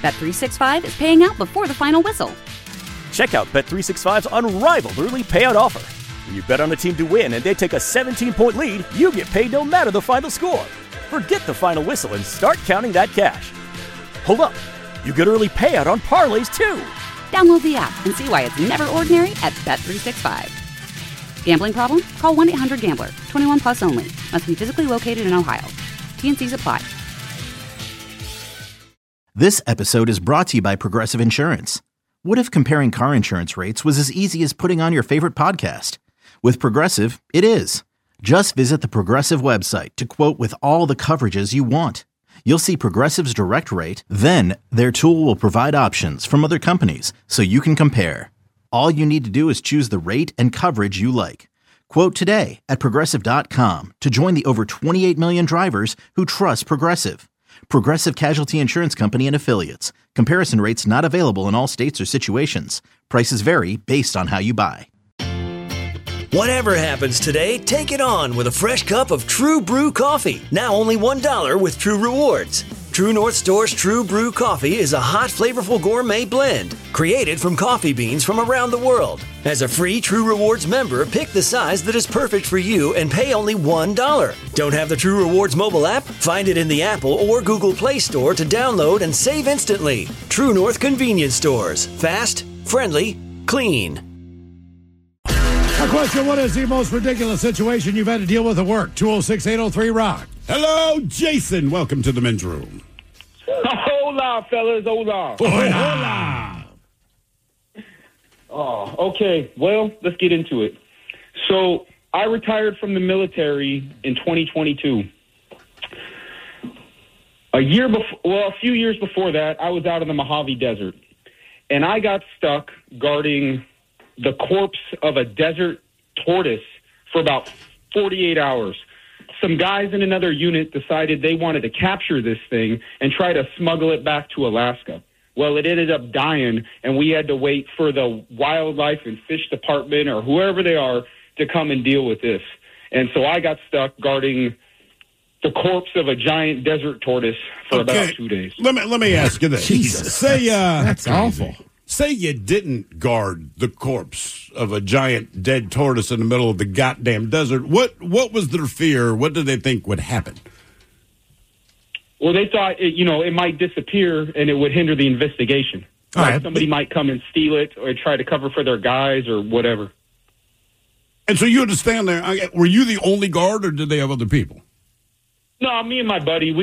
Bet365 is paying out before the final whistle. Check out Bet365's unrivaled early payout offer. When you bet on a team to win and they take a 17-point lead, you get paid no matter the final score. Forget the final whistle and start counting that cash. Hold up. You get early payout on parlays, too. Download the app and see why it's never ordinary at Bet365. Gambling problem? Call 1-800-GAMBLER. 21 plus only. Must be physically located in Ohio. T&Cs apply. This episode is brought to you by Progressive Insurance. What if comparing car insurance rates was as easy as putting on your favorite podcast? With Progressive, it is. Just visit the Progressive website to quote with all the coverages you want. You'll see Progressive's direct rate, then their tool will provide options from other companies so you can compare. All you need to do is choose the rate and coverage you like. Quote today at Progressive.com to join the over 28 million drivers who trust Progressive. Progressive Casualty Insurance Company and Affiliates. Comparison rates not available in all states or situations. Prices vary based on how you buy. Whatever happens today, take it on with a fresh cup of True Brew coffee. Now only $1 with True Rewards. True North Store's True Brew coffee is a hot, flavorful gourmet blend created from coffee beans from around the world. As a free True Rewards member, pick the size that is perfect for you and pay only $1. Don't have the True Rewards mobile app? Find it in the Apple or Google Play Store to download and save instantly. True North Convenience Stores. Fast, friendly, clean. A question, what is the most ridiculous situation you've had to deal with at work? 206-803-ROCK. Hello, Jason. Welcome to the men's room. Hola, fellas. Hola. Hola. Oh, okay. Well, let's get into it. So I retired from the military in 2022. A few years before that, I was out in the Mojave Desert, and I got stuck guarding the corpse of a desert tortoise for about 48 hours. Some guys in another unit decided they wanted to capture this thing and try to smuggle it back to Alaska. Well, it ended up dying, and we had to wait for the wildlife and fish department or whoever they are to come and deal with this. And so I got stuck guarding the corpse of a giant desert tortoise for about 2 days. Let me ask you this. Jesus. Say, That's awful. Say you didn't guard the corpse of a giant dead tortoise in the middle of the goddamn desert. What was their fear? What did they think would happen? Well, they thought it might disappear and it would hinder the investigation. Like somebody might come and steal it or try to cover for their guys or whatever. And so you had to stand there. Were you the only guard, or did they have other people? No, me and my buddy.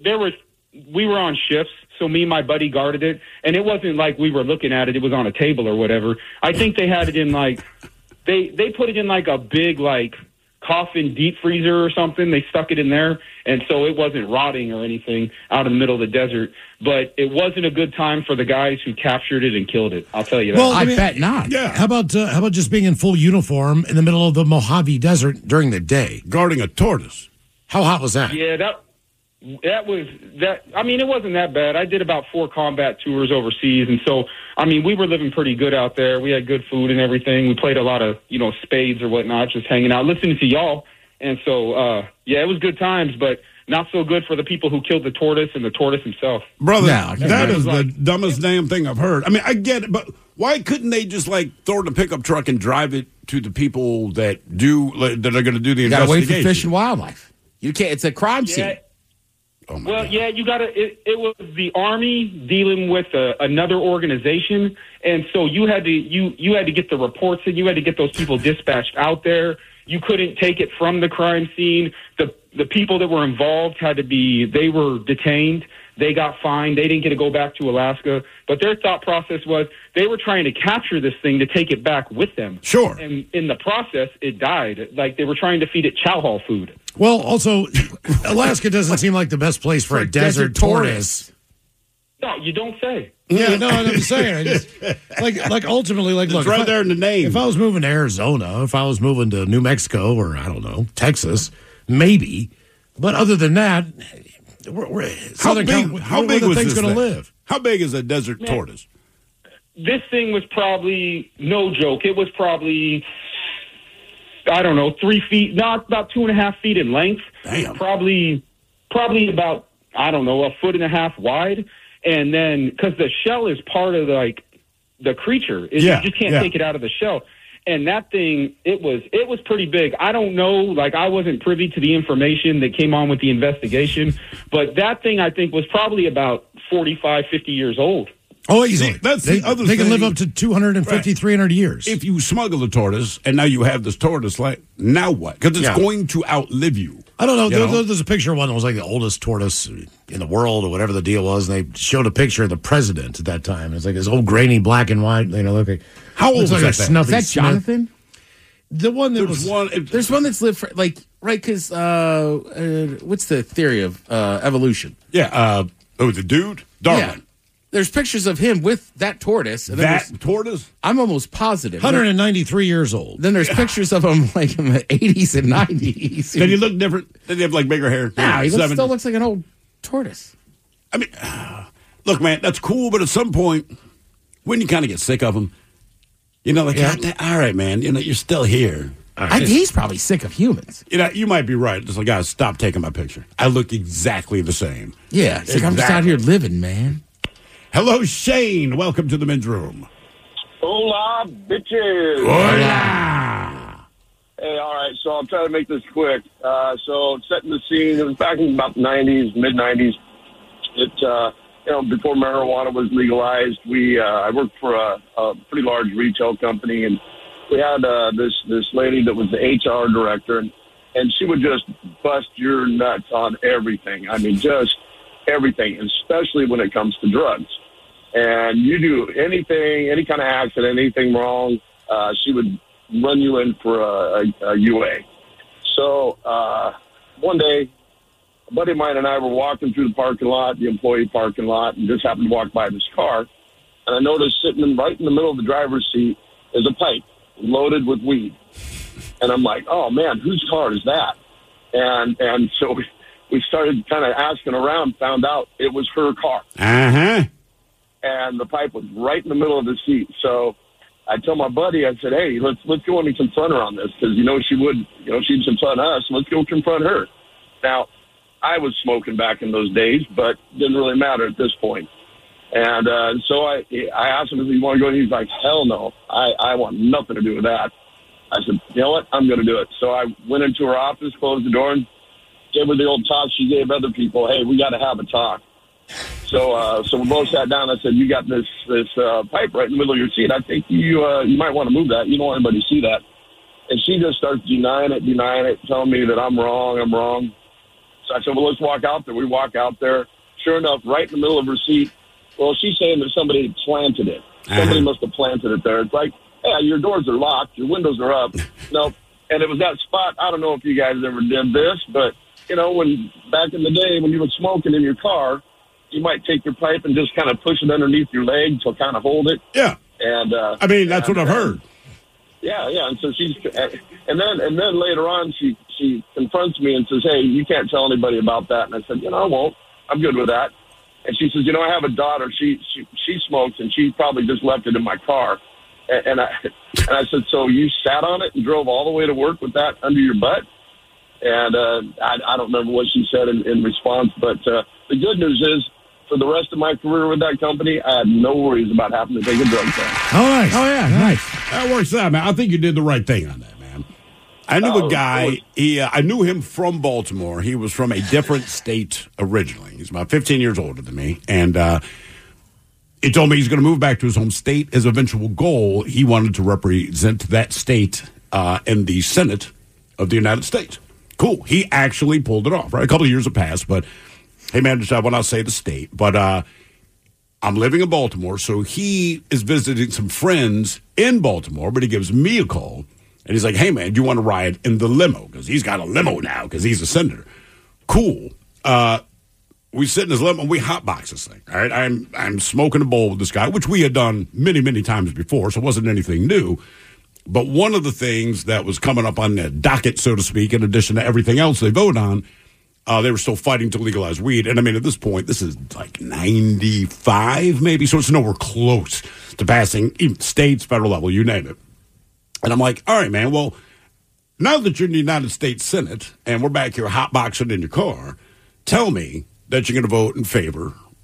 We were on shifts. So me and my buddy guarded it, and it wasn't like we were looking at it. It was on a table or whatever. I think they had it in they put it in like a big coffin deep freezer or something. They stuck it in there, and so it wasn't rotting or anything out in the middle of the desert. But it wasn't a good time for the guys who captured it and killed it. I'll tell you that. Well, I bet not. Yeah. How about just being in full uniform in the middle of the Mojave Desert during the day? Guarding a tortoise. How hot was that? Yeah, that was that. I mean, it wasn't that bad. I did about 4 combat tours overseas, and so we were living pretty good out there. We had good food and everything. We played a lot of spades or whatnot, just hanging out, listening to y'all. And so it was good times, but not so good for the people who killed the tortoise and the tortoise himself. Brother, that is the dumbest damn thing I've heard. I mean, I get it, but why couldn't they just throw it in a pickup truck and drive it to the people that are going to do the You investigation? got to wait for fish and wildlife. You can't. It's a crime scene. Oh my God. Yeah, you got to. It was the Army dealing with another organization, and so you had to get the reports and you had to get those people dispatched out there. You couldn't take it from the crime scene. The people that were involved they were detained. They got fined. They didn't get to go back to Alaska. But their thought process was they were trying to capture this thing to take it back with them. Sure. And in the process, it died. Like they were trying to feed it chow hall food. Well, also, Alaska doesn't seem like the best place for a desert tortoise. No, you don't say. Yeah, no, I'm saying. I just, ultimately, look. It's right there in the name. If I was moving to Arizona, if I was moving to New Mexico or, I don't know, Texas, maybe. But other than that, how big was this going to live? How big is a desert tortoise? This thing was probably, no joke, it was probably, I don't know, 3 feet, not about 2.5 feet in length. Damn. Probably about, I don't know, 1.5 feet wide. And then, because the shell is part of the creature, you just can't take it out of the shell. And that thing, it was pretty big. I don't know, I wasn't privy to the information that came on with the investigation, but that thing I think was probably about 45, 50 years old. Oh, easily. That's the other thing. They thing. can live up to 250, 300 years. If you smuggle a tortoise and now you have this tortoise, now what? Because it's going to outlive you. I don't know. There's a picture of one that was the oldest tortoise in the world or whatever the deal was. And they showed a picture of the president at that time. It's this old grainy black and white. How old is that? Is that Jonathan? The one that there's one that's lived for, right, because what's the theory of evolution? Yeah. The dude? Darwin. Yeah. There's pictures of him with that tortoise. And tortoise? I'm almost positive. 193 years old. Then there's pictures of him in the 80s and 90s. Did he look different? Did he have bigger hair? No, he still looks like an old tortoise. I mean, look, man, that's cool, but at some point, when you kind of get sick of him, all right, man, you're still here. He's probably sick of humans. You might be right. Just guys, stop taking my picture. I look exactly the same. Yeah, I'm just out here living, man. Hello, Shane. Welcome to the men's room. Hola, bitches. Hola. Hey, all right, so I'll try to make this quick. So setting the scene, it was back in about the 90s, mid-90s. Before marijuana was legalized, I worked for a pretty large retail company, and we had this lady that was the HR director, and she would just bust your nuts on everything. I mean, just everything, especially when it comes to drugs. And you do anything, any kind of accident, anything wrong, she would run you in for a UA. So one day, a buddy of mine and I were walking through the parking lot, the employee parking lot, and just happened to walk by this car. And I noticed sitting right in the middle of the driver's seat is a pipe loaded with weed. And I'm like, oh, man, whose car is that? And so we started kind of asking around, found out it was her car. Uh-huh. And the pipe was right in the middle of the seat. So I told my buddy, I said, hey, let's go and confront her on this, because she'd confront us. Let's go confront her. Now, I was smoking back in those days, but didn't really matter at this point. And so I asked him if he wanted to go, and he's like, hell no, I want nothing to do with that. I said, you know what, I'm going to do it. So I went into her office, closed the door, and gave her the old talk she gave other people. Hey, we got to have a talk. So we both sat down. I said, you got this pipe right in the middle of your seat. I think you might want to move that. You don't want anybody to see that. And she just starts denying it, telling me that I'm wrong. So I said, well, let's walk out there. We walk out there. Sure enough, right in the middle of her seat, well, she's saying that somebody had planted it. Somebody must have planted it there. It's like, yeah, your doors are locked. Your windows are up. Nope. And it was that spot. I don't know if you guys ever did this, but, when back in the day when you were smoking in your car, you might take your pipe and just kind of push it underneath your leg to kind of hold it. Yeah. And that's what I've heard. Yeah. And so and then later on she confronts me and says, hey, you can't tell anybody about that. And I said, I won't. I'm good with that. And she says, I have a daughter. She smokes, and she probably just left it in my car. And I said, so you sat on it and drove all the way to work with that under your butt? And I don't remember what she said in response, but the good news is, for the rest of my career with that company, I had no worries about having to take a drug test. Oh, nice. Oh, yeah, nice. That works out, man. I think you did the right thing on that, man. I knew a guy. I knew him from Baltimore. He was from a different state originally. He's about 15 years older than me, and he told me he's going to move back to his home state. His eventual goal, he wanted to represent that state in the Senate of the United States. Cool. He actually pulled it off, right? A couple of years have passed, but hey, man, I will not say the state, but I'm living in Baltimore, so he is visiting some friends in Baltimore, but he gives me a call, and he's like, hey, man, do you want to ride in the limo? Because he's got a limo now because he's a senator. Cool. We sit in his limo, and we hotbox this thing, all right? I'm smoking a bowl with this guy, which we had done many, many times before, so it wasn't anything new. But one of the things that was coming up on the docket, so to speak, in addition to everything else they vote on, they were still fighting to legalize weed. And, I mean, at this point, this is like 95 maybe, so it's nowhere close to passing even states, federal level, you name it. And I'm like, all right, man, well, now that you're in the United States Senate and we're back here hotboxing in your car, tell me that you're going to vote in favor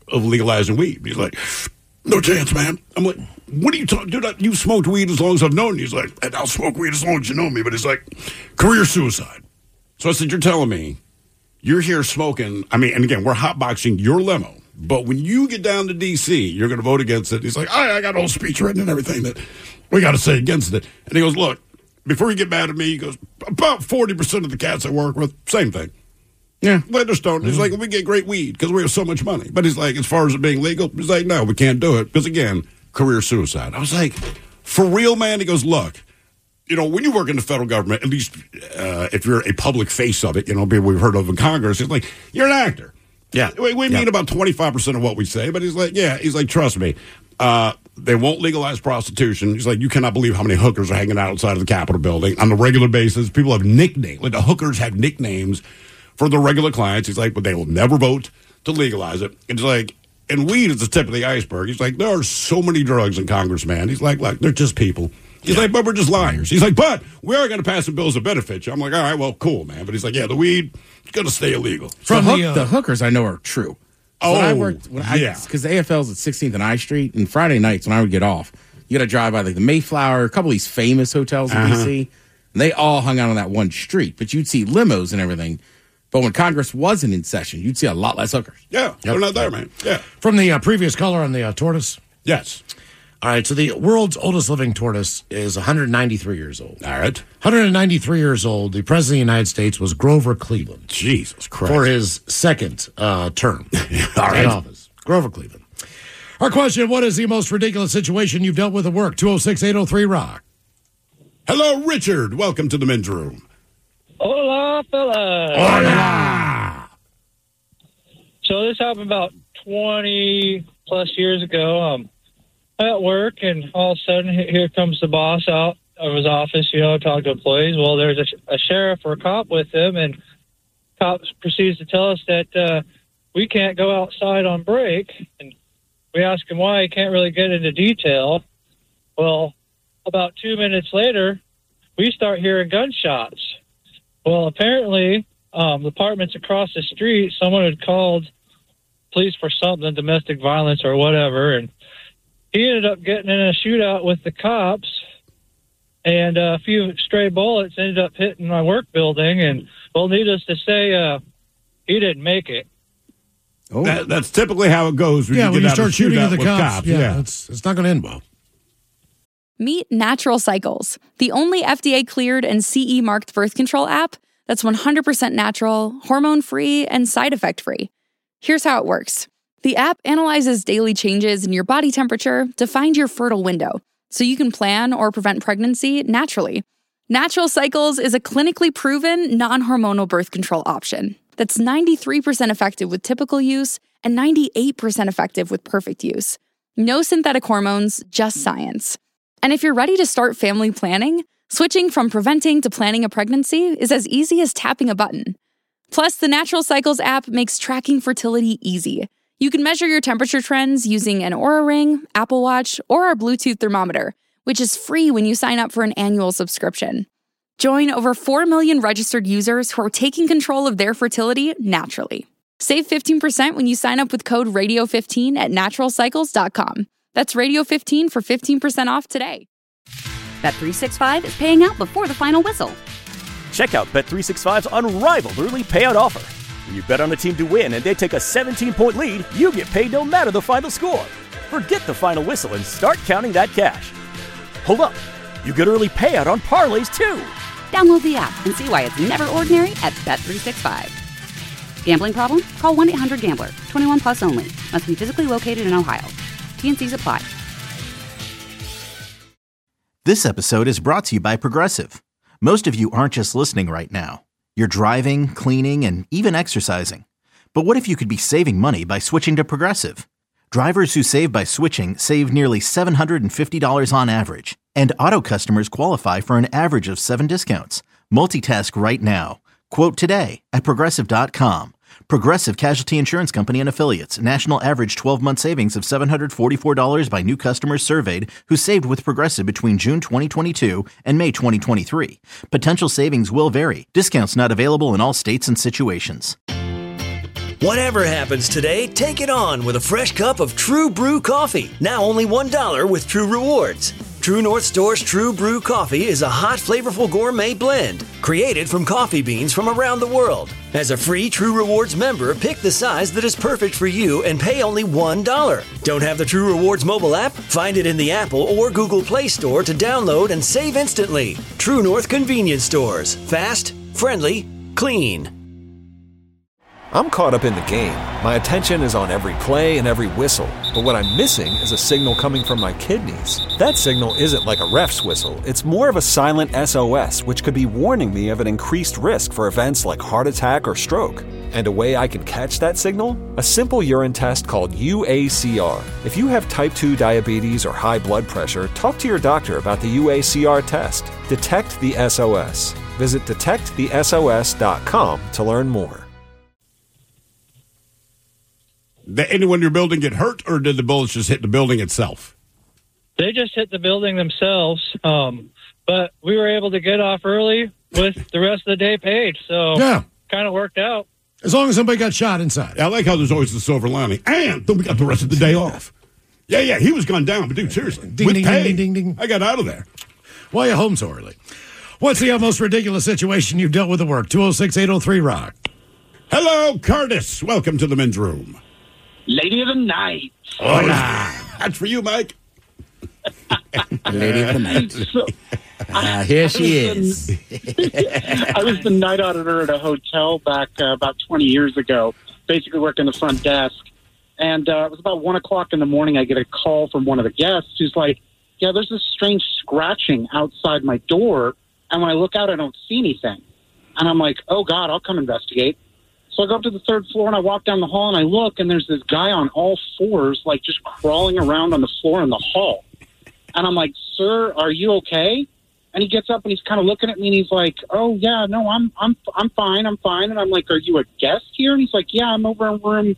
of legalizing weed. He's like, no chance, man. I'm like, what are you talking, dude? You smoked weed as long as I've known you. He's like, and I'll smoke weed as long as you know me. But it's like career suicide. So I said, you're telling me you're here smoking. I mean, and again, we're hotboxing your limo. But when you get down to D.C., you're going to vote against it. He's like, I got a whole speech written and everything that we got to say against it. And he goes, look, before you get mad at me, he goes, about 40% of the cats I work with, same thing. Yeah, they just don't. He's like, we get great weed because we have so much money. But he's like, as far as it being legal, he's like, no, we can't do it. Because, again, career suicide. I was like, for real, man? He goes, look, you know, when you work in the federal government, at least if you're a public face of it, you know, we've heard of in Congress, it's like, you're an actor. Yeah. We mean about 25% of what we say. But he's like, yeah, he's like, trust me. They won't legalize prostitution. He's like, you cannot believe how many hookers are hanging out outside of the Capitol building on a regular basis. People have nicknames. Like the hookers have nicknames for the regular clients. He's like, but they will never vote to legalize it. It's like, and weed is the tip of the iceberg. He's like, there are so many drugs in Congress, man. He's like, they're just people. He's like, but we're just liars. He's like, but we are going to pass some bills that benefit you. I'm like, all right, well, cool, man. But he's like, yeah, the weed is going to stay illegal. From the hookers I know are true. Oh, when I worked, because the AFL's at 16th and I Street, and Friday nights when I would get off, you got to drive by like the Mayflower, a couple of these famous hotels in D.C., and they all hung out on that one street. But you'd see limos and everything. But when Congress wasn't in session, you'd see a lot less hookers. Yeah, they're not there, man. Yeah. From the previous caller on the tortoise? Yes. All right, so the world's oldest living tortoise is 193 years old. All right. 193 years old. The president of the United States was Grover Cleveland. Jesus Christ. For his second term in office. Grover Cleveland. Our question, what is the most ridiculous situation you've dealt with at work? 206-803-ROCK. Hello, Richard. Welcome to the men's room. Hola, fellas. Hola. So this happened about 20 plus years ago. I'm at work, and all of a sudden, here comes the boss out of his office, talking to employees. Well, there's a sheriff or a cop with him, and cop proceeds to tell us that we can't go outside on break. And we ask him why. He can't really get into detail. Well, about 2 minutes later, we start hearing gunshots. Well, apparently, the apartments across the street, someone had called police for something, domestic violence or whatever, and he ended up getting in a shootout with the cops, and a few stray bullets ended up hitting my work building, and, well, needless to say, he didn't make it. Oh. That's typically how it goes when you start shooting at the cops. Yeah. It's not going to end well. Meet Natural Cycles, the only FDA-cleared and CE-marked birth control app that's 100% natural, hormone-free, and side effect-free. Here's how it works. The app analyzes daily changes in your body temperature to find your fertile window, so you can plan or prevent pregnancy naturally. Natural Cycles is a clinically proven, non-hormonal birth control option that's 93% effective with typical use and 98% effective with perfect use. No synthetic hormones, just science. And if you're ready to start family planning, switching from preventing to planning a pregnancy is as easy as tapping a button. Plus, the Natural Cycles app makes tracking fertility easy. You can measure your temperature trends using an Oura Ring, Apple Watch, or our Bluetooth thermometer, which is free when you sign up for an annual subscription. Join over 4 million registered users who are taking control of their fertility naturally. Save 15% when you sign up with code RADIO15 at naturalcycles.com. That's Radio15 for 15% off today. Bet365 is paying out before the final whistle. Check out Bet365's unrivaled early payout offer. When you bet on a team to win and they take a 17-point lead, you get paid no matter the final score. Forget the final whistle and start counting that cash. Hold up. You get early payout on parlays, too. Download the app and see why it's never ordinary at Bet365. Gambling problem? Call 1-800-GAMBLER. 21 plus only. Must be physically located in Ohio. T&Cs apply. This episode is brought to you by Progressive. Most of you aren't just listening right now. You're driving, cleaning, and even exercising. But what if you could be saving money by switching to Progressive? Drivers who save by switching save nearly $750 on average. And auto customers qualify for an average of 7 discounts. Multitask right now. Quote today at Progressive.com. Progressive Casualty Insurance Company and Affiliates. National average 12-month savings of $744 by new customers surveyed who saved with Progressive between June 2022 and May 2023. Potential savings will vary. Discounts not available in all states and situations. Whatever happens today, take it on with a fresh cup of True Brew coffee. Now only $1 with True Rewards. True North Store's True Brew coffee is a hot, flavorful gourmet blend created from coffee beans from around the world. As a free True Rewards member, pick the size that is perfect for you and pay only $1. Don't have the True Rewards mobile app? Find it in the Apple or Google Play Store to download and save instantly. True North Convenience Stores. Fast, friendly, clean. I'm caught up in the game. My attention is on every play and every whistle. But what I'm missing is a signal coming from my kidneys. That signal isn't like a ref's whistle. It's more of a silent SOS, which could be warning me of an increased risk for events like heart attack or stroke. And a way I can catch that signal? A simple urine test called UACR. If you have type 2 diabetes or high blood pressure, talk to your doctor about the UACR test. Detect the SOS. Visit detectthesos.com to learn more. Did anyone in your building get hurt, or did the bullets just hit the building itself? They just hit the building themselves, but we were able to get off early with the rest of the day paid, so kind of worked out. As long as somebody got shot inside. I like how there's always the silver lining. And then we got the rest of the day off. Yeah, he was gone down, but dude, seriously. Ding, ding, ding, ding, ding. I got out of there. Why are you home so early? What's the most ridiculous situation you've dealt with at work? 206-803-ROCK. Hello, Curtis. Welcome to the men's room. Lady of the night. Hola. That's for you, Mike. Lady of the night. So, here she is. I was the night auditor at a hotel back about 20 years ago, basically working the front desk. And it was about 1 o'clock in the morning. I get a call from one of the guests who's like, yeah, there's this strange scratching outside my door. And when I look out, I don't see anything. And I'm like, oh, God, I'll come investigate. So I go up to the third floor, and I walk down the hall, and I look, and there's this guy on all fours, like just crawling around on the floor in the hall. And I'm like, sir, are you okay? And he gets up, and he's kind of looking at me, and he's like, oh, yeah, no, I'm fine. And I'm like, are you a guest here? And he's like, yeah, I'm over in room,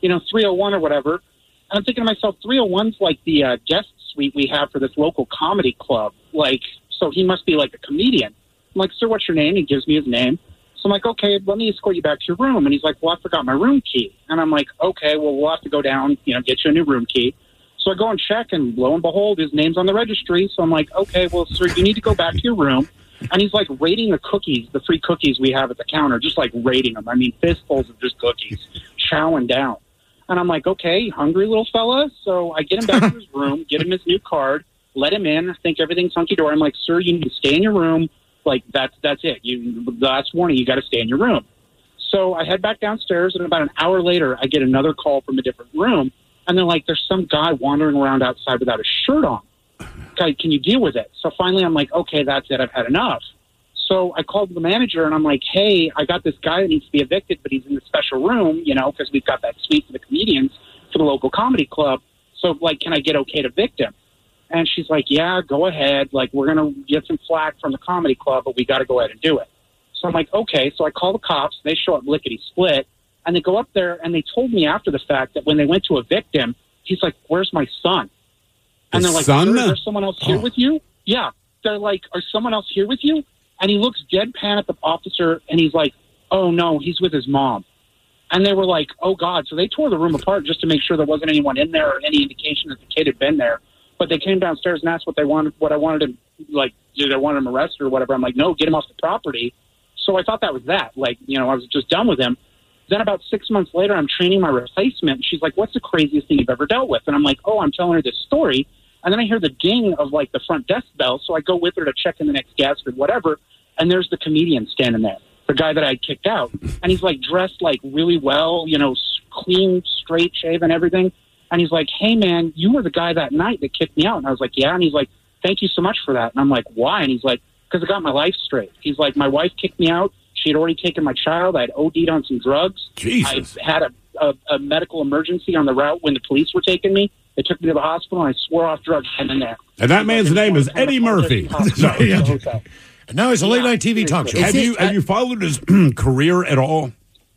301 or whatever. And I'm thinking to myself, 301's like the guest suite we have for this local comedy club. Like, so he must be like a comedian. I'm like, sir, what's your name? He gives me his name. So I'm like, okay, let me escort you back to your room. And he's like, well, I forgot my room key. And I'm like, okay, well, we'll have to go down, get you a new room key. So I go and check, and lo and behold, his name's on the registry. So I'm like, okay, well, sir, you need to go back to your room. And he's like rating the cookies, the free cookies we have at the counter, just like rating them. I mean, fistfuls of just cookies, chowing down. And I'm like, okay, hungry little fella. So I get him back to his room, get him his new card, let him in. I think everything's hunky-dory. I'm like, sir, you need to stay in your room. Like, that's it. The last warning, you got to stay in your room. So I head back downstairs, and about an hour later, I get another call from a different room, and they're like, there's some guy wandering around outside without a shirt on. Okay, can you deal with it? So finally, I'm like, okay, that's it. I've had enough. So I called the manager, and I'm like, hey, I got this guy that needs to be evicted, but he's in the special room, because we've got that suite for the comedians for the local comedy club. So, like, can I get okay to evict him? And she's like, yeah, go ahead. Like, we're going to get some flack from the comedy club, but we got to go ahead and do it. So I'm like, okay. So I call the cops. They show up lickety-split. And they go up there, and they told me after the fact that when they went to evict him, he's like, where's my son? And they're like, is there someone else here with you? Yeah. They're like, is someone else here with you? And he looks deadpan at the officer, and he's like, oh, no, he's with his mom. And they were like, oh, God. So they tore the room apart just to make sure there wasn't anyone in there or any indication that the kid had been there. But they came downstairs and asked what I wanted him, like, did I want him arrested or whatever. I'm like, no, get him off the property. So I thought that was that. Like, I was just done with him. Then about 6 months later, I'm training my replacement. And she's like, what's the craziest thing you've ever dealt with? And I'm like, oh, I'm telling her this story. And then I hear the ding of, like, the front desk bell. So I go with her to check in the next guest or whatever. And there's the comedian standing there, the guy that I kicked out. And he's, like, dressed, like, really well, clean, straight shaven, everything. And he's like, hey, man, you were the guy that night that kicked me out. And I was like, yeah. And he's like, thank you so much for that. And I'm like, why? And he's like, because I got my life straight. He's like, my wife kicked me out. She had already taken my child. I had OD'd on some drugs. Jesus. I had a medical emergency on the route when the police were taking me. They took me to the hospital, and I swore off drugs and in there. And that man's name is Eddie Murphy. And now he's a late-night TV talk show. Have you followed his career at all?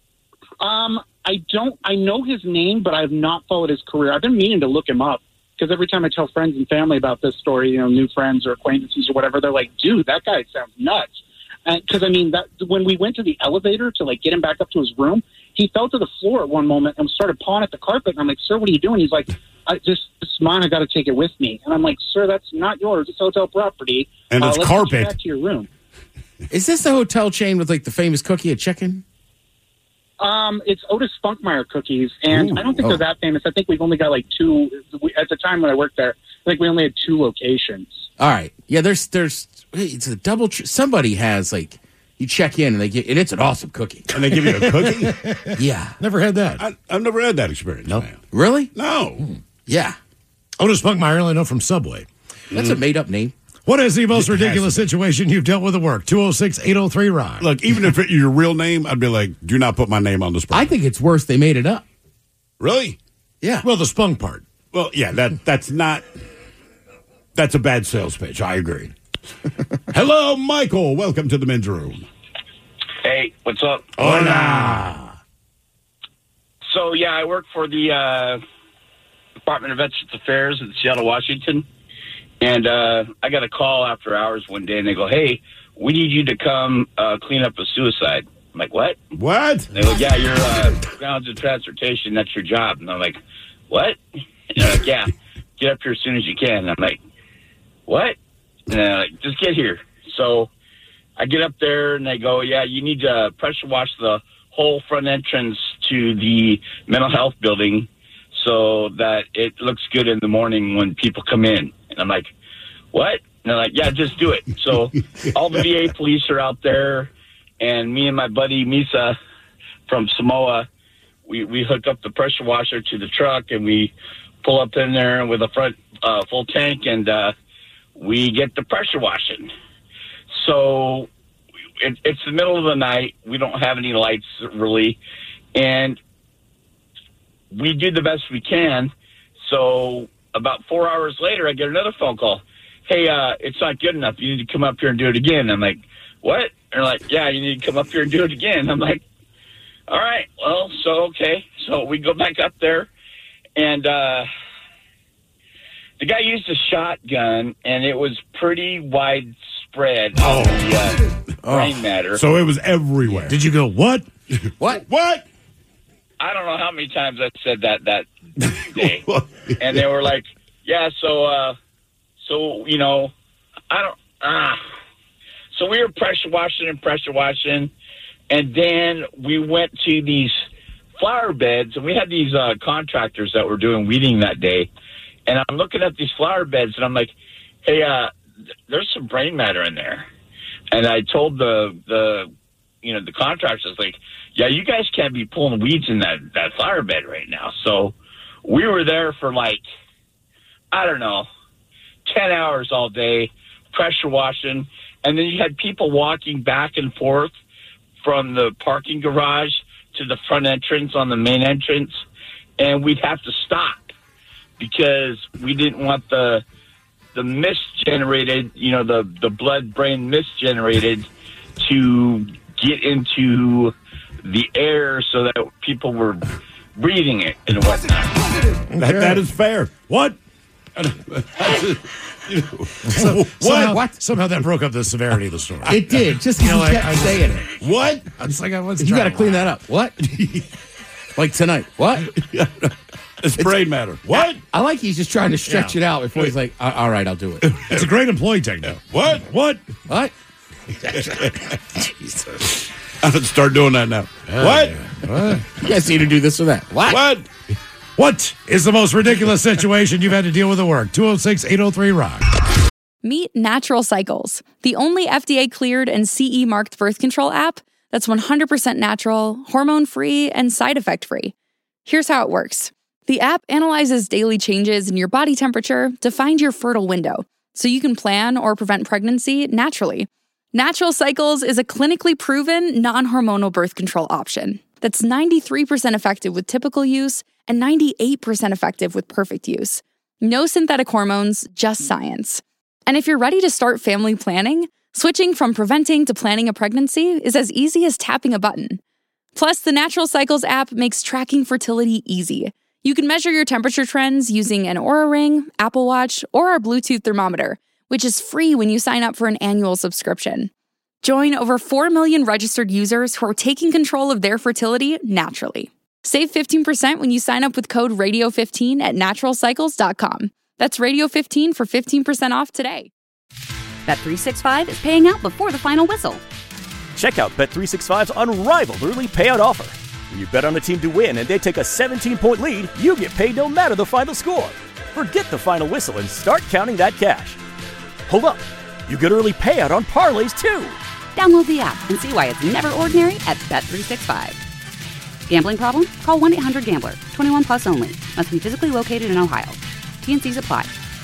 I don't. I know his name, but I have not followed his career. I've been meaning to look him up because every time I tell friends and family about this story, new friends or acquaintances or whatever, they're like, dude, that guy sounds nuts. Because, I mean, when we went to the elevator to, like, get him back up to his room, he fell to the floor at one moment and started pawing at the carpet. And I'm like, sir, what are you doing? He's like, this is mine. I got to take it with me. And I'm like, sir, that's not yours. It's hotel property. And it's let's carpet. get you back to your room. Is this the hotel chain with, like, the famous cookie at chicken? It's Otis Spunkmeyer cookies, and I don't think they're that famous. I think we've only got, like, 2. At the time when I worked there, I think we only had 2 locations. All right. Yeah, there's it's a double. Somebody has, like, you check in and and it's an awesome cookie. And they give you a cookie? Yeah. Never had that. I've never had that experience. Nope. Man. Really? No. Yeah. Otis Spunkmeyer, I only know from Subway. That's a made-up name. What is the most ridiculous situation you've dealt with at work? 206-803-ROCK. Look, even if it's your real name, I'd be like, do not put my name on the spunk. I think it's worse they made it up. Really? Yeah. Well, the spunk part. Well, yeah, that's a bad sales pitch. I agree. Hello, Michael. Welcome to the men's room. Hey, what's up? Hola. So, yeah, I work for the Department of Veterans Affairs in Seattle, Washington. And I got a call after hours one day, and they go, hey, we need you to come clean up a suicide. I'm like, what? What? They go, yeah, you're grounds and transportation. That's your job. And I'm like, what? And they're like, yeah, get up here as soon as you can. And I'm like, what? And they're like, just get here. So I get up there, and they go, yeah, you need to pressure wash the whole front entrance to the mental health building so that it looks good in the morning when people come in. And I'm like, what? And they're like, yeah, just do it. So all the VA police are out there, and me and my buddy Misa from Samoa, we hook up the pressure washer to the truck, and we pull up in there with a front full tank, and we get the pressure washing. So it's the middle of the night. We don't have any lights really, and we do the best we can. So about 4 hours later, I get another phone call. Hey, it's not good enough. You need to come up here and do it again. I'm like, what? And they're like, yeah, you need to come up here and do it again. I'm like, all right, well, so, okay. So we go back up there, and the guy used a shotgun, and it was pretty widespread on the brain matter. So it was everywhere. Did you go, what? What? What? I don't know how many times I said that day. And they were like, yeah, so, you know, so we were pressure washing, and then we went to these flower beds, and we had these contractors that were doing weeding that day, and I'm looking at these flower beds, and I'm like, hey, there's some brain matter in there. And I told the contractors, like, yeah, you guys can't be pulling weeds in that flower bed right now. So we were there for, like, I don't know, 10 hours all day, pressure washing. And then you had people walking back and forth from the parking garage to the front entrance on the main entrance. And we'd have to stop because we didn't want the mist generated, you know, the blood-brain mist generated to get into the air so that people were breathing it and whatnot. That is fair. What? Somehow that broke up the severity of the story. It did. Just because you kept saying it. What? It's like I was. You got to clean that up. What? Like tonight. What? It's brain matter. What? I like he's just trying to stretch it out before he's like, all right, I'll do it. It's a great employee technique. What? What? Jesus. I'm going to start doing that now. What? You guys need to do this or that. What? What is the most ridiculous situation you've had to deal with at work? 206-803-ROCK. Meet Natural Cycles, the only FDA-cleared and CE-marked birth control app that's 100% natural, hormone-free, and side effect-free. Here's how it works. The app analyzes daily changes in your body temperature to find your fertile window, so you can plan or prevent pregnancy naturally. Natural Cycles is a clinically proven, non-hormonal birth control option that's 93% effective with typical use and 98% effective with perfect use. No synthetic hormones, just science. And if you're ready to start family planning, switching from preventing to planning a pregnancy is as easy as tapping a button. Plus, the Natural Cycles app makes tracking fertility easy. You can measure your temperature trends using an Oura Ring, Apple Watch, or our Bluetooth thermometer, which is free when you sign up for an annual subscription. Join over 4 million registered users who are taking control of their fertility naturally. Save 15% when you sign up with code radio15 at naturalcycles.com. That's radio15 for 15% off today. Bet365 is paying out before the final whistle. Check out Bet365's unrivaled early payout offer. When you bet on a team to win and they take a 17-point lead, you get paid no matter the final score. Forget the final whistle and start counting that cash. Hold up. You get early payout on parlays, too. Download the app and see why it's never ordinary at Bet365. Gambling problem? Call 1-800-GAMBLER. 21 plus only. Must be physically located in Ohio. T&Cs apply.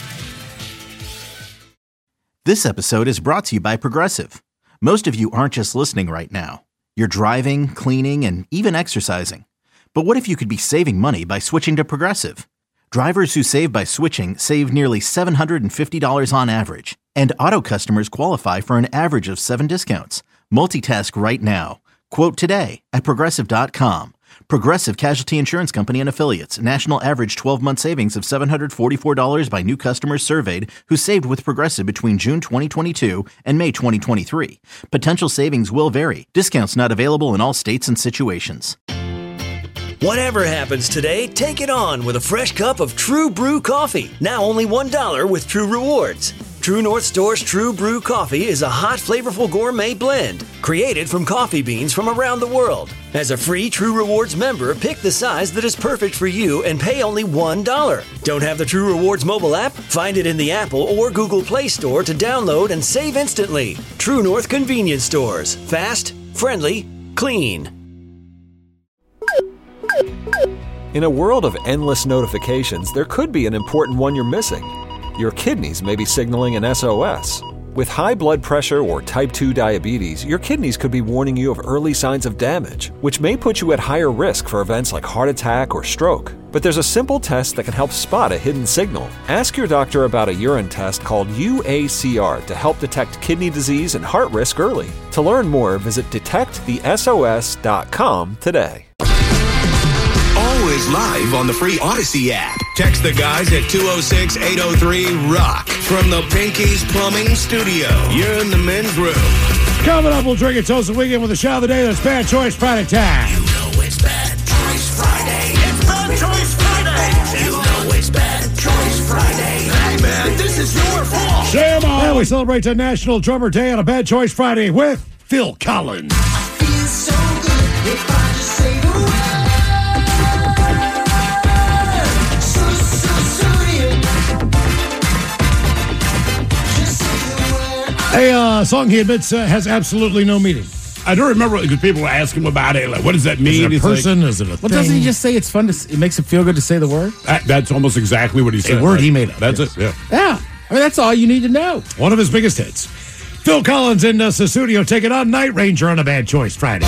This episode is brought to you by Progressive. Most of you aren't just listening right now. You're driving, cleaning, and even exercising. But what if you could be saving money by switching to Progressive? Drivers who save by switching save nearly $750 on average. And auto customers qualify for an average of 7 discounts. Multitask right now. Quote today at Progressive.com. Progressive Casualty Insurance Company and Affiliates. National average 12-month savings of $744 by new customers surveyed who saved with Progressive between June 2022 and May 2023. Potential savings will vary. Discounts not available in all states and situations. Whatever happens today, take it on with a fresh cup of True Brew coffee. Now only $1 with True Rewards. True North Store's True Brew coffee is a hot, flavorful gourmet blend created from coffee beans from around the world. As a free True Rewards member, pick the size that is perfect for you and pay only $1. Don't have the True Rewards mobile app? Find it in the Apple or Google Play Store to download and save instantly. True North Convenience Stores. Fast, friendly, clean. In a world of endless notifications, there could be an important one you're missing. Your kidneys may be signaling an SOS. With high blood pressure or type 2 diabetes, your kidneys could be warning you of early signs of damage, which may put you at higher risk for events like heart attack or stroke. But there's a simple test that can help spot a hidden signal. Ask your doctor about a urine test called UACR to help detect kidney disease and heart risk early. To learn more, visit detectthesos.com today. Always live on the free Odyssey app. Text the guys at 206-803-ROCK from the Pinky's Plumbing Studio. You're in the men's room. Coming up, we'll drink it toast the weekend with a shot of the day. That's Bad Choice Friday time. You know it's Bad Choice Friday. It's Bad Choice Friday. You know it's Bad Choice Friday. Hey, man, this is your fault. Shame on. And we celebrate the National Drummer Day on a Bad Choice Friday with Phil Collins. I feel so good if I just say the word. A song he admits has absolutely no meaning. I don't remember because people were asking him about it. Like, what does that mean? Is it a person? Is it a thing? Doesn't he just say it's fun it makes him feel good to say the word? That's almost exactly what he said. A word he made up. That's yes. it. Yeah. Yeah. I mean, that's all you need to know. One of his biggest hits. Phil Collins in the studio. Take it on Night Ranger on a Bad Choice Friday.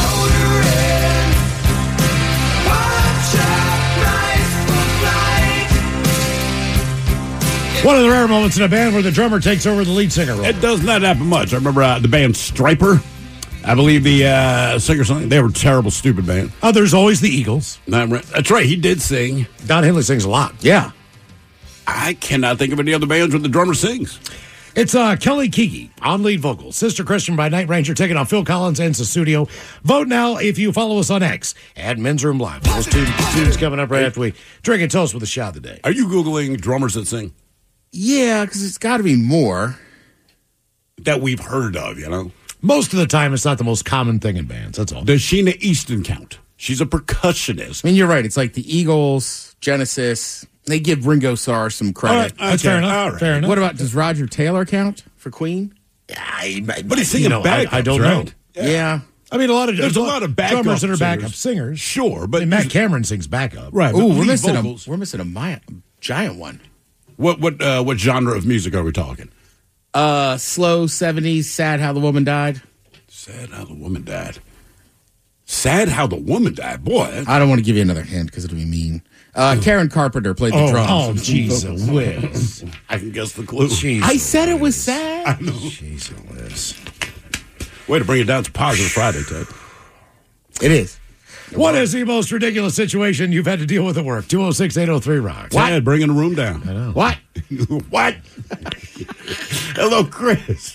One of the rare moments in a band where the drummer takes over the lead singer role. It does not happen much. I remember the band Stryper. I believe the singer something. They were a terrible, stupid band. Oh, there's always the Eagles. That's right. He did sing. Don Henley sings a lot. Yeah. I cannot think of any other bands where the drummer sings. It's Kelly Keegy on lead vocals. Sister Christian by Night Ranger taking on Phil Collins and Studio. Vote now if you follow us on X at Men's Room Live. Those two tunes coming up right after we drink and toast with a shot of the day. Are you Googling drummers that sing? Yeah, because it's got to be more that we've heard of, you know? Most of the time, it's not the most common thing in bands. That's all. Does Sheena Easton count? She's a percussionist. I mean, you're right. It's like the Eagles, Genesis. They give Ringo Starr some credit. All right, that's fair enough. All right. Fair enough. What about, does Roger Taylor count for Queen? But he's singing backups, I don't right? know. Yeah. I mean, there's a lot of backup drummers that are singers. backup singers. Sure, but Matt Cameron sings backup. Right. Ooh, we're missing a giant one. What genre of music are we talking? Slow 70s, Sad How the Woman Died. Sad How the Woman Died. Sad How the Woman Died. Boy. I don't want to give you another hint because it'll be mean. Karen Carpenter played the drums. Oh, Jesus whiz. I can guess the clue. I said it was sad. I know. Jesus whiz. Way to bring it down to Positive Friday, Ted. It is. What is the most ridiculous situation you've had to deal with at work? 206-803-ROCK. Ted, bringing the room down. I know. What? What? Hello, Chris.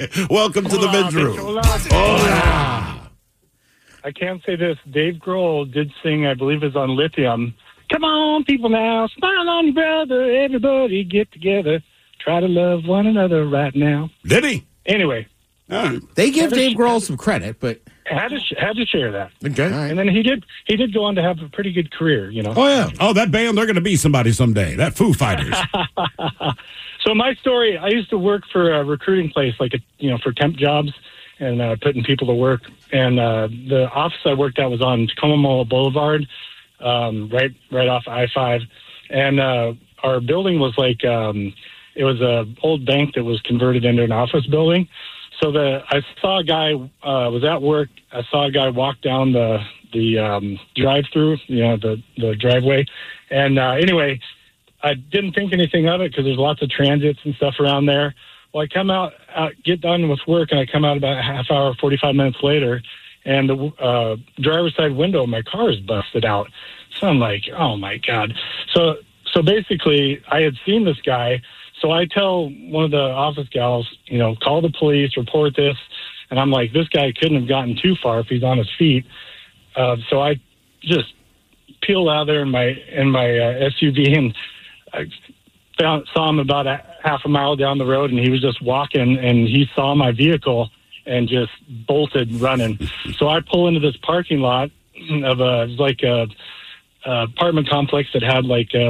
Welcome to the men's room. Hola. I can't say this. Dave Grohl did sing, I believe it's on Lithium. Come on, people now. Smile on your brother. Everybody get together. Try to love one another right now. Did he? Anyway. They give Dave Grohl some credit, but had to share that. Okay. And then he did go on to have a pretty good career, you know. Oh, yeah. Oh, that band, they're going to be somebody someday. That Foo Fighters. So my story, I used to work for a recruiting place, for temp jobs and putting people to work. And the office I worked at was on Tacoma Boulevard, right off I-5. And our building was it was an old bank that was converted into an office building. So I saw a guy, was at work. I saw a guy walk down the drive-through, the driveway. And anyway, I didn't think anything of it because there's lots of transits and stuff around there. Well, I come out, get done with work, and I come out about a half hour, 45 minutes later, and the driver's side window of my car is busted out. So I'm like, oh, my God. So basically, I had seen this guy. So I tell one of the office gals, call the police, report this. And I'm like, this guy couldn't have gotten too far if he's on his feet. So I just peeled out of there in my SUV, and I saw him about a half a mile down the road, and he was just walking, and he saw my vehicle and just bolted running. So I pull into this parking lot of a apartment complex that had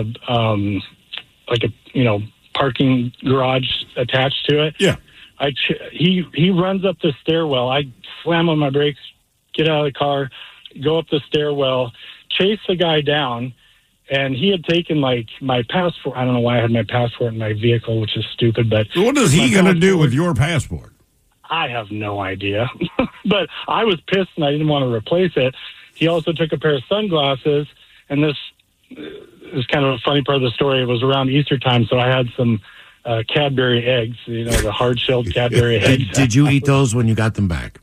a parking garage attached to it. Yeah. He runs up the stairwell. I slam on my brakes, get out of the car, go up the stairwell, chase the guy down, and he had taken my passport. I don't know why I had my passport in my vehicle, which is stupid. But what is he going to do with your passport? I have no idea. But I was pissed and I didn't want to replace it. He also took a pair of sunglasses, and this is kind of a funny part of the story. It was around Easter time, so I had some Cadbury eggs, the hard-shelled Cadbury eggs. Did you eat those when you got them back?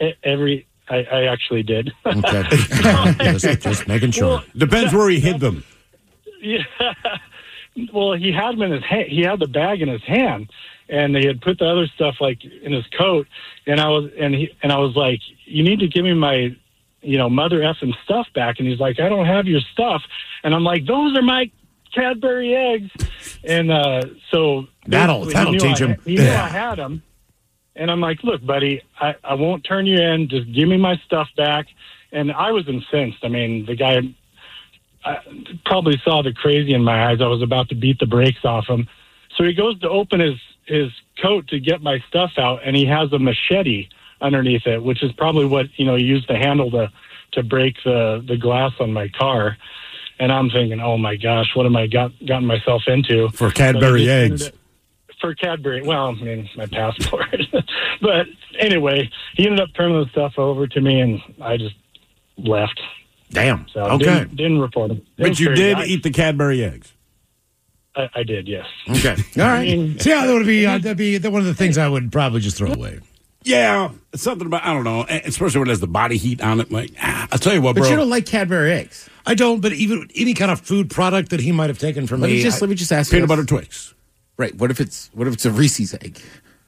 I actually did. Okay. just making sure. Well, depends where he hid them. Yeah. Well, he had them in his hand. He had the bag in his hand, and he had put the other stuff in his coat. And I was like, "You need to give me my, mother effing stuff back." And he's like, "I don't have your stuff." And I'm like, "Those are my Cadbury eggs." And so that'll teach him. He knew I had them. And I'm like, "Look, buddy, I won't turn you in. Just give me my stuff back." And I was incensed. I mean, the guy probably saw the crazy in my eyes. I was about to beat the brakes off him. So he goes to open his coat to get my stuff out, and he has a machete underneath it, which is probably what, he used the handle to break the glass on my car. And I'm thinking, oh, my gosh, what am I gotten myself into? For Cadbury eggs. For Cadbury, well, I mean, my passport. But anyway, he ended up turning the stuff over to me, and I just left. Damn. So okay. Didn't report him. But you did eat the Cadbury eggs. I did, yes. Okay. All right. See, that'd be one of the things I would probably just throw away. Yeah, it's something about, I don't know, especially when it has the body heat on it. I'll tell you what, bro. But you don't like Cadbury eggs. I don't, but even any kind of food product that he might have taken from me. Let me just ask you. Peanut butter Twix. Right. What if it's a Reese's egg?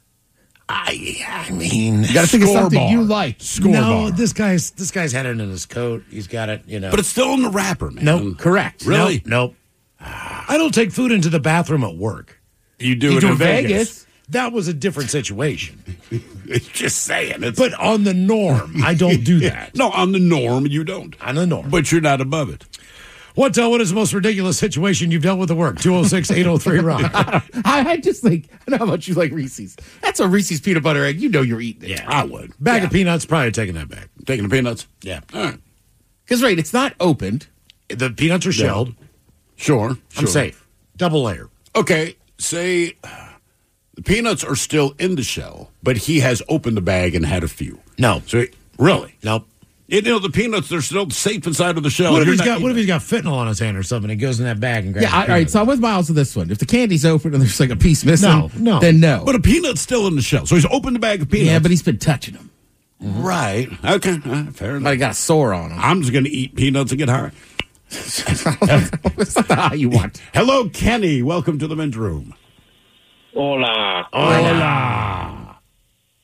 I mean, you got to think of something you like. No, this guy's had it in his coat. He's got it, But it's still in the wrapper, man. Nope. Correct. Really? Nope. I don't take food into the bathroom at work. You do it in Vegas. That was a different situation. Just saying. But on the norm, I don't do that. No, on the norm, you don't. On the norm. But you're not above it. What is the most ridiculous situation you've dealt with at work? 206-803-ROCK. I just think, I know how much you like Reese's. That's a Reese's peanut butter egg. You're eating it. Yeah, I would. Bag of peanuts, probably taking that back. Taking the peanuts? Yeah. All right. Because, it's not opened. The peanuts are shelled. Sure. I'm safe. Double layer. Okay, say the peanuts are still in the shell, but he has opened the bag and had a few. No. So really? Nope. The peanuts, they're still safe inside of the shell. What if he's got fentanyl on his hand or something? He goes in that bag and grabs all right, so I'm with Miles with this one. If the candy's open and there's like a piece missing, no. Then no. But a peanut's still in the shell. So he's opened the bag of peanuts. Yeah, but he's been touching them. Mm-hmm. Right. Okay. Fair enough. But he got a sore on him. I'm just going to eat peanuts and get high. That's not how you want. Hello, Kenny. Welcome to the men's room. Hola.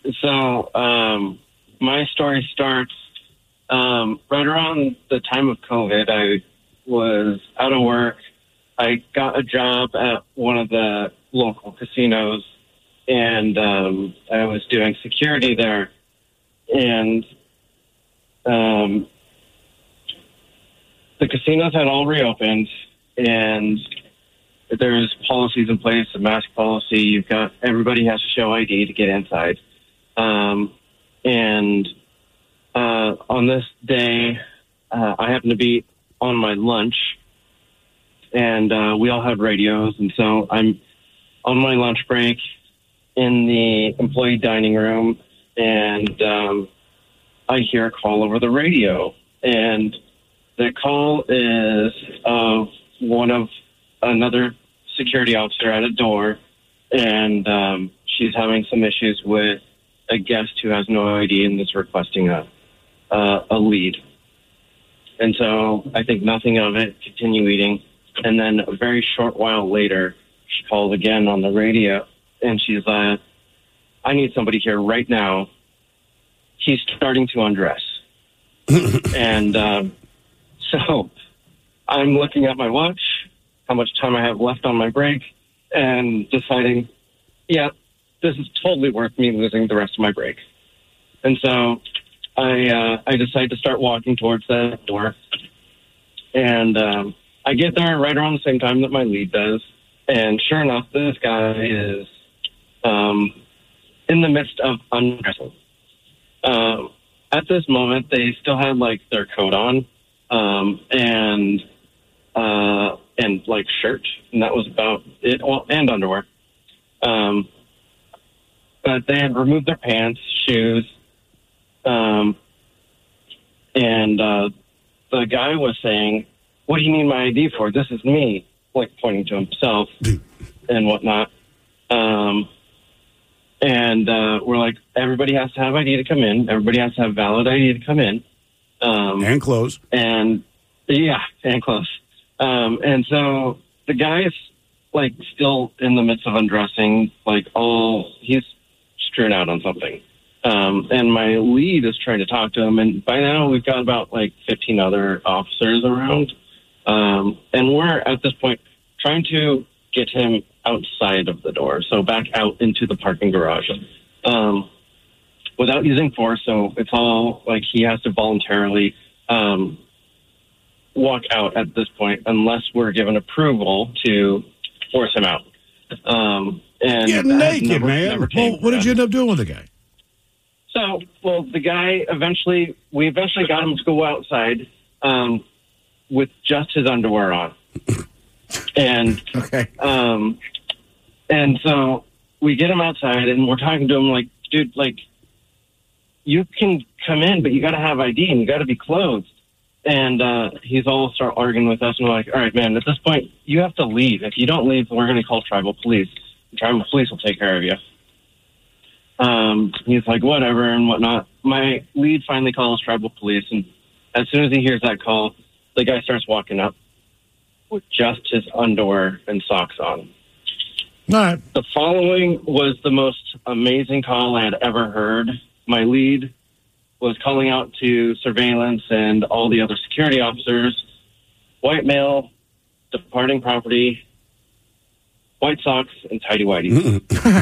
So my story starts right around the time of COVID. I was out of work. I got a job at one of the local casinos, and I was doing security there. And the casinos had all reopened, and there's policies in place, a mask policy. Everybody has to show ID to get inside. And on this day, I happened to be on my lunch, and we all had radios. And so I'm on my lunch break in the employee dining room, and I hear a call over the radio. And the call is of another security officer at a door, and she's having some issues with a guest who has no ID and is requesting a lead. And so I think nothing of it, continue eating. And then a very short while later, she calls again on the radio, and she's like, I need somebody here right now. He's starting to undress. And so I'm looking at my watch, how much time I have left on my break, and deciding, yeah, this is totally worth me losing the rest of my break. And so I decide to start walking towards that door. And I get there right around the same time that my lead does. And sure enough, this guy is in the midst of undressing. At this moment, they still had like their coat on and like shirt, and that was about it. Well, and underwear. But they had removed their pants, shoes, and the guy was saying, "What do you need my ID for? This is me," like pointing to himself and whatnot. And we're like, everybody has to have ID to come in. Everybody has to have valid ID to come in. And clothes. And yeah, and clothes. And so the guy is like still in the midst of undressing, like he's strewn out on something. And my lead is trying to talk to him. And by now we've got about like 15 other officers around. And we're at this point trying to get him outside of the door, so back out into the parking garage, without using force. So it's all like he has to voluntarily walk out at this point, unless we're given approval to force him out. And get naked, man. Well, what did you end up doing with the guy? So, well, the guy we eventually got him to go outside with just his underwear on. And okay. And so we get him outside, and we're talking to him like, dude, like, you can come in, but you got to have ID and you got to be clothed. And he's all start arguing with us, and we're like, all right, man, at this point, you have to leave. If you don't leave, we're going to call tribal police. The tribal police will take care of you. He's like, whatever and whatnot. My lead finally calls tribal police, and as soon as he hears that call, the guy starts walking up with just his underwear and socks on. All right. The following was the most amazing call I had ever heard. My lead was calling out to surveillance and all the other security officers. White male, departing property, white socks, and tighty-whities.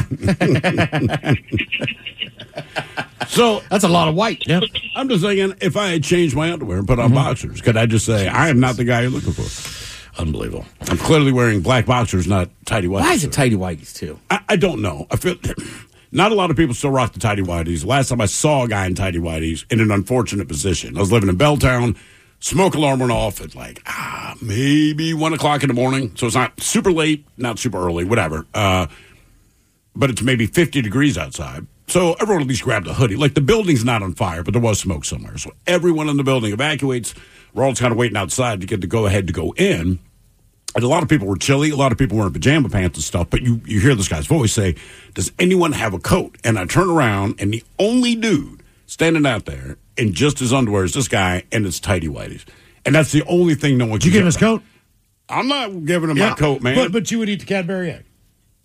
So that's a lot of white. Yep. I'm just thinking, if I had changed my underwear and put on boxers, could I just say, I am not the guy you're looking for? Unbelievable. I'm clearly wearing black boxers, not tighty whities. Why is it tighty whities too? I don't know. I feel not a lot of people still rock the tighty whities. Last time I saw a guy in tighty whities in an unfortunate position, I was living in Belltown. Smoke alarm went off at like maybe 1 o'clock in the morning. So it's not super late, not super early, whatever. But it's maybe 50 degrees outside. So everyone at least grabbed a hoodie. Like the building's not on fire, but there was smoke somewhere. So everyone in the building evacuates. We're all just kind of waiting outside to get the go-ahead to go in. And a lot of people were chilly. A lot of people were in pajama pants and stuff. But you hear this guy's voice say, does anyone have a coat? And I turn around, and the only dude standing out there in just his underwear is this guy, and it's tighty whities. And that's the only thing no one can Did you give him his coat? I'm not giving him my coat, man. But you would eat the Cadbury egg.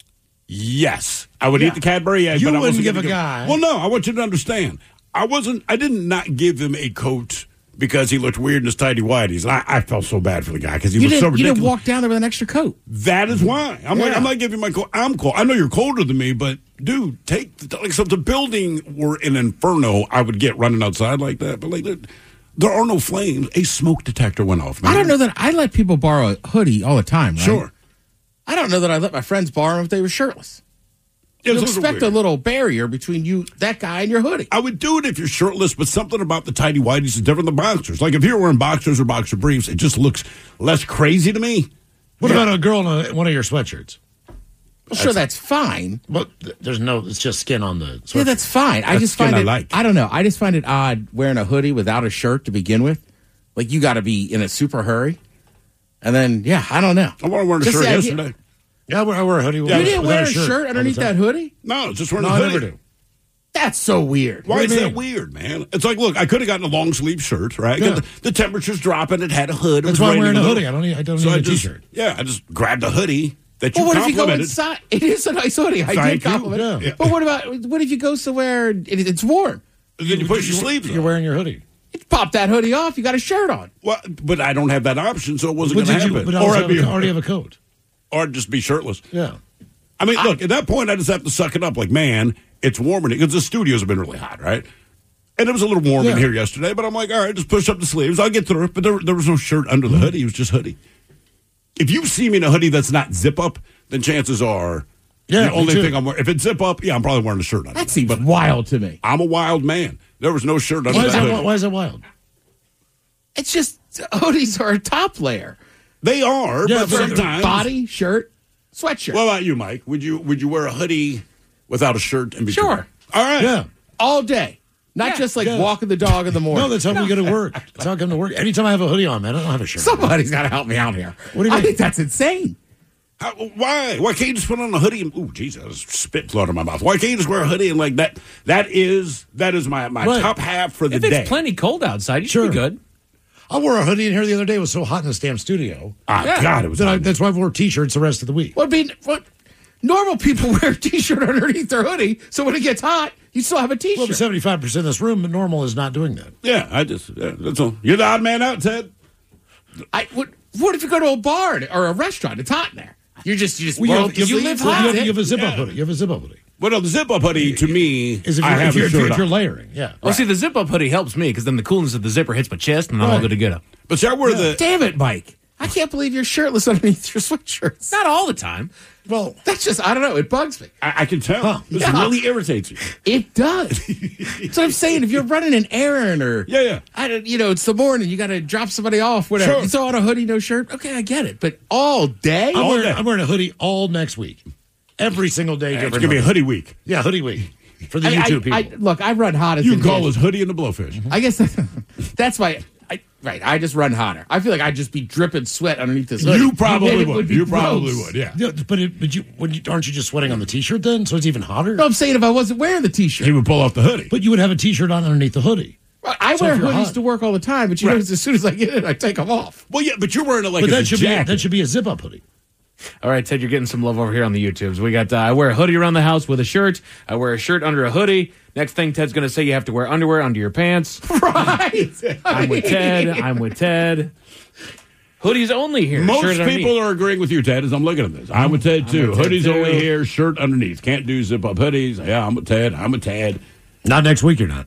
Yes, I would eat the Cadbury egg. You but I wouldn't wasn't give gonna a guy. Well, no, I want you to understand. I did not give him a coat because he looked weird in his tidy whities. And I felt so bad for the guy because he was so ridiculous. You didn't walk down there with an extra coat. That is why. I'm not giving my coat. I'm cold. I know you're colder than me, but dude, so if the building were an inferno, I would get running outside like that. But there are no flames. A smoke detector went off, man. I don't know that I let people borrow a hoodie all the time, right? Sure. I don't know that I let my friends borrow them if they were shirtless. Yeah, You those are expect a weird. little barrier between you, that guy, and your hoodie. I would do it if you're shirtless, but something about the tidy whities is different than boxers. Like if you're wearing boxers or boxer briefs, it just looks less crazy to me. What about a girl in one of your sweatshirts? Well, sure, that's fine. But it's just skin on the sweatshirt. Yeah, that's fine. I That's just skin find I it. like. I don't know. I just find it odd wearing a hoodie without a shirt to begin with. Like you got to be in a super hurry, and then I don't know. I want to wear a Just shirt the idea- yesterday. Yeah, I wear a hoodie. You didn't wear a shirt underneath that hoodie? No, just wearing No, a I hoodie. never do. That's so weird. Why What is do you that mean? weird, man? It's like, look, I could have gotten a long sleeve shirt, right? Yeah. The temperature's dropping. It had a hood. It That's was why I'm raining wearing a little. hoodie. I don't So need a just, t-shirt. Yeah, I just grabbed a hoodie that you Well, what if you go complimented. inside? It is a nice hoodie. I Thank did you. compliment it. Yeah. But what if you go somewhere and it's warm? Then you push your sleeves You're up. wearing your hoodie. You pop that hoodie off. You got a shirt on. Well, but I don't have that option, so it wasn't But going to did you? happen. But I already have a coat. Or just be shirtless. Yeah. I mean, look, at that point, I just have to suck it up. Like, man, it's warm in here. Because the studios have been really hot, right? And it was a little warm in here yesterday, but I'm like, all right, just push up the sleeves. I'll get through it. But there was no shirt under the hoodie. It was just hoodie. If you see me in a hoodie that's not zip up, then chances are the only thing I'm wearing. If it's zip up, I'm probably wearing a shirt under That seems wild to me. I'm a wild man. There was no shirt under Why is that that? hoodie. Why is that wild? It's just hoodies are a top layer. They are, Yeah, but but sometimes. Body, shirt, sweatshirt. What about you, Mike? Would you wear a hoodie without a shirt in between? Sure. All right. Yeah. All day. Not just like walking the dog in the morning. No, that's how we go to work. That's how I come to work. Anytime I have a hoodie on, man, I don't have a shirt. Somebody's got to help me out here. What do you I mean? think that's insane. Why? Why can't you just put on a hoodie? And, ooh, Jesus, there's spit floating in my mouth. Why can't you just wear a hoodie and like that? That is my Right. top half for the If day. it's plenty cold outside, you should be good. I wore a hoodie in here the other day. It was so hot in the stamp studio. God, it was. That's why I wore t-shirts the rest of the week. What normal people wear a t-shirt underneath their hoodie, so when it gets hot, you still have a t-shirt. Well, 75% of this room, normal is not doing that. Yeah, that's all. You're the odd man out, Ted. What if you go to a bar or a restaurant? It's hot in there. You just Well, roll up the sleeves, that's it. you have a zip-up hoodie. You have a zip-up hoodie. Well, no, the zip-up hoodie to me Is if I you're, have if a you're, shirt if you're on. layering. Yeah. Well, see, the zip-up hoodie helps me because then the coolness of the zipper hits my chest, and I'm all Right. good to go. But see, I wear the. Damn it, Mike. I can't believe you're shirtless underneath your sweatshirts. Not all the time. Well, that's just, I don't know. It bugs me. I can tell. This really irritates you. It does. That's what I'm saying. If you're running an errand or I don't, it's the morning, you got to drop somebody off, whatever. Sure. You throw on a hoodie, no shirt. Okay, I get it. But all day, I'm wearing a hoodie all next week. Every single day. It's going to be a hoodie week. Yeah, hoodie week. For the YouTube people. Look, I run hot as You it can call is. this hoodie and the blowfish. I guess that's why. I just run hotter. I feel like I'd just be dripping sweat underneath this hoodie. You probably And it would. be You probably gross. would, yeah. But aren't you just sweating on the t-shirt then? So it's even hotter? No, I'm saying if I wasn't wearing the t-shirt. He would pull off the hoodie. But you would have a t-shirt on underneath the hoodie. I So wear if you're hoodies hot- to work all the time, but you notice as soon as I get in, I take them off. Well, yeah, but you're wearing it like But it's a jacket. that should be a zip-up hoodie. All right, Ted, you're getting some love over here on the YouTubes. We got, I wear a hoodie around the house with a shirt. I wear a shirt under a hoodie. Next thing Ted's going to say, you have to wear underwear under your pants. Right. I'm with Ted. Hoodies only here. Most shirt underneath. people are agreeing with you, Ted, as I'm looking at this. I'm with Ted, too. with Ted, Hoodies too. only here, shirt underneath. Can't do zip-up hoodies. Yeah, I'm with Ted. Not next week, you're not.